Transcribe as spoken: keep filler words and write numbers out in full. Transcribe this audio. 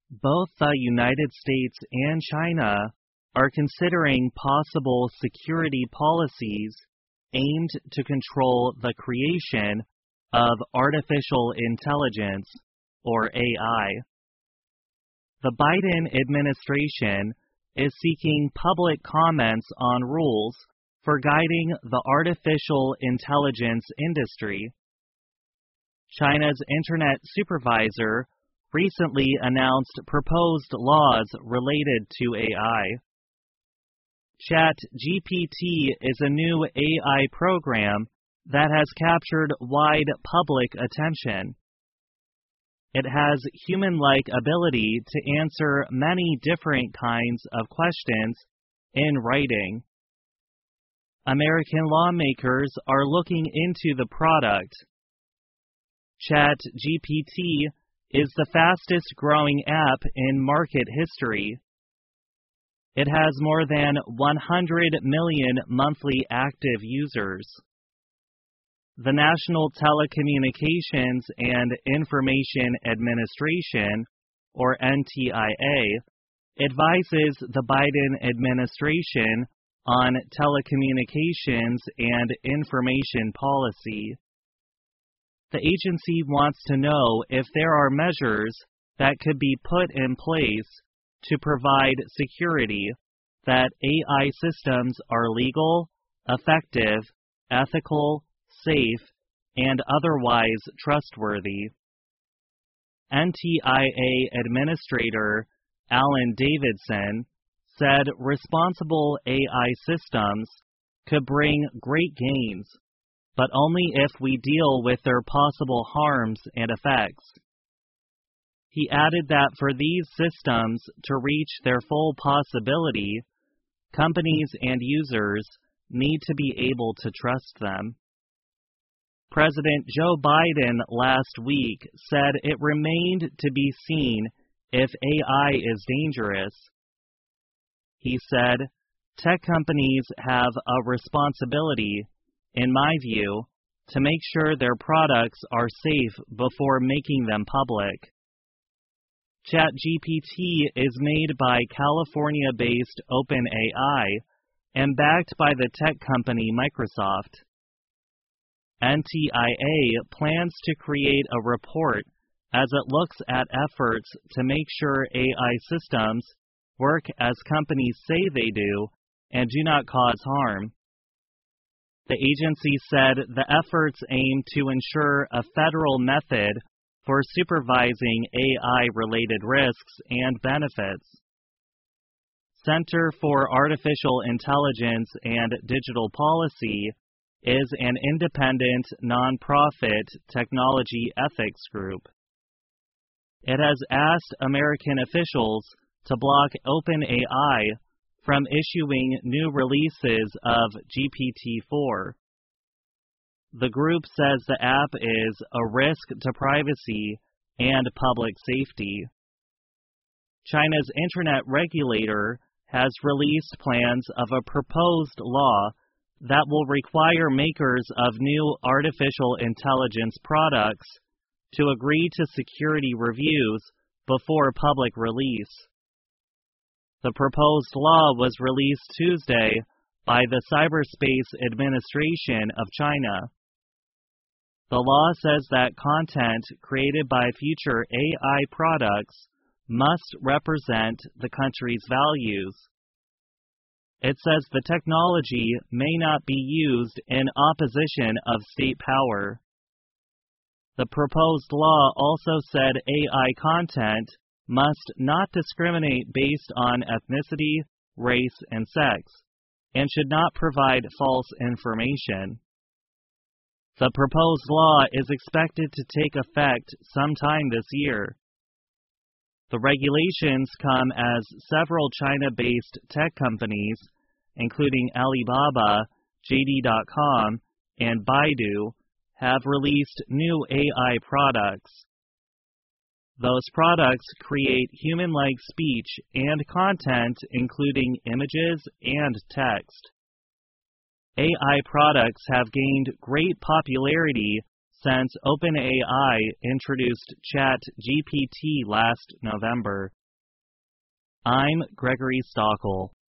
Both the United States and China are considering possible security policies aimed to control the creation of artificial intelligence, or A I. The Biden administration is seeking public comments on rules for guiding the artificial intelligence industry. China's Internet Supervisor recently announced proposed laws related to A I. ChatGPT is a new A I program that has captured wide public attention. It has human-like ability to answer many different kinds of questions in writing. American lawmakers are looking into the product. ChatGPT is the fastest-growing app in market history. It has more than one hundred million monthly active users. The National Telecommunications and Information Administration, or N T I A, advises the Biden administration on telecommunications and information policy. The agency wants to know if there are measures that could be put in place to provide security that A I systems are legal, effective, ethical, safe, and otherwise trustworthy. N T I A Administrator Alan Davidson said responsible A I systems could bring great gains, but only if we deal with their possible harms and effects. He added that for these systems to reach their full possibility, companies and users need to be able to trust them. President Joe Biden last week said it remained to be seen if A I is dangerous. He said, "Tech companies have a responsibility, in my view, to make sure their products are safe before making them public." ChatGPT is made by California-based OpenAI and backed by the tech company Microsoft. N T I A plans to create a report as it looks at efforts to make sure A I systems work as companies say they do and do not cause harm. The agency said the efforts aim to ensure a federal method for supervising A I-related risks and benefits. Center for Artificial Intelligence and Digital Policy is an independent, nonprofit technology ethics group. It has asked American officials to block OpenAI from issuing new releases of G P T four. The group says the app is a risk to privacy and public safety. China's internet regulator has released plans of a proposed law that will require makers of new artificial intelligence products to agree to security reviews before public release. The proposed law was released Tuesday by the Cyberspace Administration of China. The law says that content created by future A I products must represent the country's values. It says the technology may not be used in opposition of state power. The proposed law also said A I content must not discriminate based on ethnicity, race, and sex, and should not provide false information. The proposed law is expected to take effect sometime this year. The regulations come as several China-based tech companies, including Alibaba, J D dot com, and Baidu, have released new A I products. Those products create human-like speech and content, including images and text. A I products have gained great popularity since OpenAI introduced ChatGPT last November. I'm Gregory Stockel.